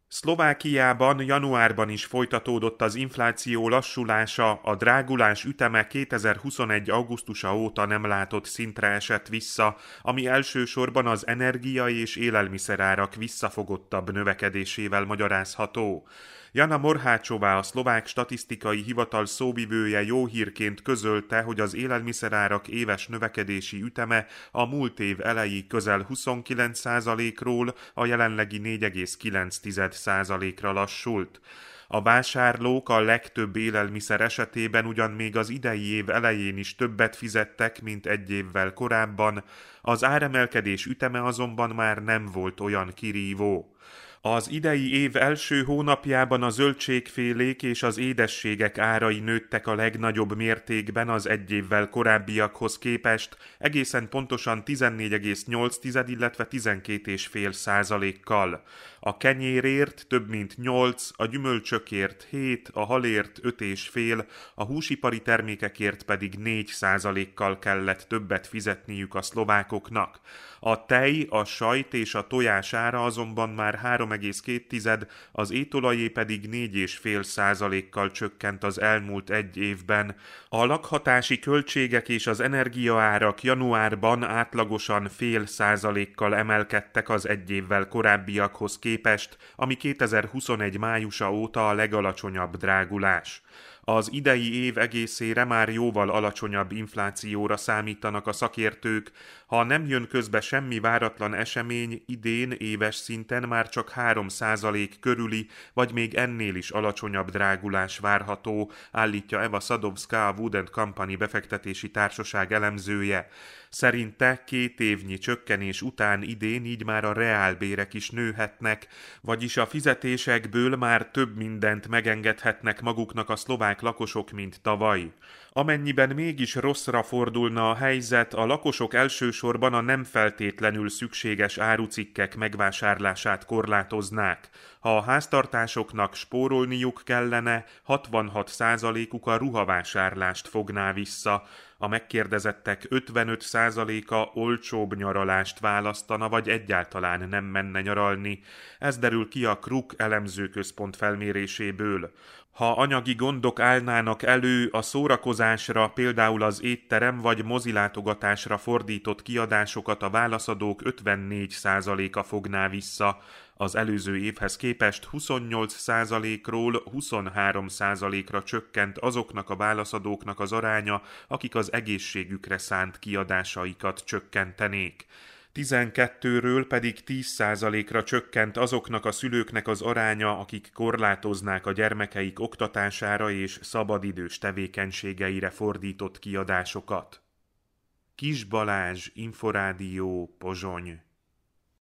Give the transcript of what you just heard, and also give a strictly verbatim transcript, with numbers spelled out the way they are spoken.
Szlovákiában januárban is folytatódott az infláció lassulása, a drágulás üteme kétezer-huszonegy. augusztusa óta nem látott szintre esett vissza, ami elsősorban az energia- és élelmiszerárak visszafogottabb növekedésével magyarázható. Jana Morhácsová, a szlovák statisztikai hivatal szóvivője jó hírként közölte, hogy az élelmiszerárak éves növekedési üteme a múlt év eleji közel huszonkilenc százalékról a jelenlegi négy egész kilenc százalékra lassult. A vásárlók a legtöbb élelmiszer esetében ugyan még az idei év elején is többet fizettek, mint egy évvel korábban, az áremelkedés üteme azonban már nem volt olyan kirívó. Az idei év első hónapjában a zöldségfélék és az édességek árai nőttek a legnagyobb mértékben az egy évvel korábbiakhoz képest, egészen pontosan tizennégy egész nyolc, illetve tizenkét egész öt százalékkal. A kenyérért több mint nyolc, a gyümölcsökért hét, a halért öt egész öt, a húsipari termékekért pedig négy százalékkal kellett többet fizetniük a szlovákoknak. A tej, a sajt és a tojás ára azonban már három egész két, az étolajé pedig négy egész öt százalékkal csökkent az elmúlt egy évben. A lakhatási költségek és az energiaárak januárban átlagosan fél százalékkal emelkedtek az egy évvel korábbiakhoz képest, ami kétezer-huszonegy. májusa óta a legalacsonyabb drágulás. Az idei év egészére már jóval alacsonyabb inflációra számítanak a szakértők, ha nem jön közbe semmi váratlan esemény, idén éves szinten már csak három százalék körüli, vagy még ennél is alacsonyabb drágulás várható, állítja Eva Sadowska, a Wood and Company befektetési társaság elemzője. Szerinte két évnyi csökkenés után idén így már a reálbérek is nőhetnek, vagyis a fizetésekből már több mindent megengedhetnek maguknak a szlovák lakosok, mint tavaly. Amennyiben mégis rosszra fordulna a helyzet, a lakosok elsősorban a nem feltétlenül szükséges árucikkek megvásárlását korlátoznák. Ha a háztartásoknak spórolniuk kellene, hatvanhat százalékuk a ruhavásárlást fogná vissza. A megkérdezettek ötvenöt százaléka olcsóbb nyaralást választana, vagy egyáltalán nem menne nyaralni. Ez derül ki a Kruk elemzőközpont felméréséből. Ha anyagi gondok állnának elő, a szórakozásra, például az étterem vagy mozilátogatásra fordított kiadásokat a válaszadók ötvennégy százaléka fogná vissza, az előző évhez képest huszonnyolc százalékról huszonhárom százalékra csökkent azoknak a válaszadóknak az aránya, akik az egészségükre szánt kiadásaikat csökkentenék. tizenkettőről pedig tíz százalékra csökkent azoknak a szülőknek az aránya, akik korlátoznák a gyermekeik oktatására és szabadidős tevékenységeire fordított kiadásokat. Kis Balázs, Inforádió, Pozsony.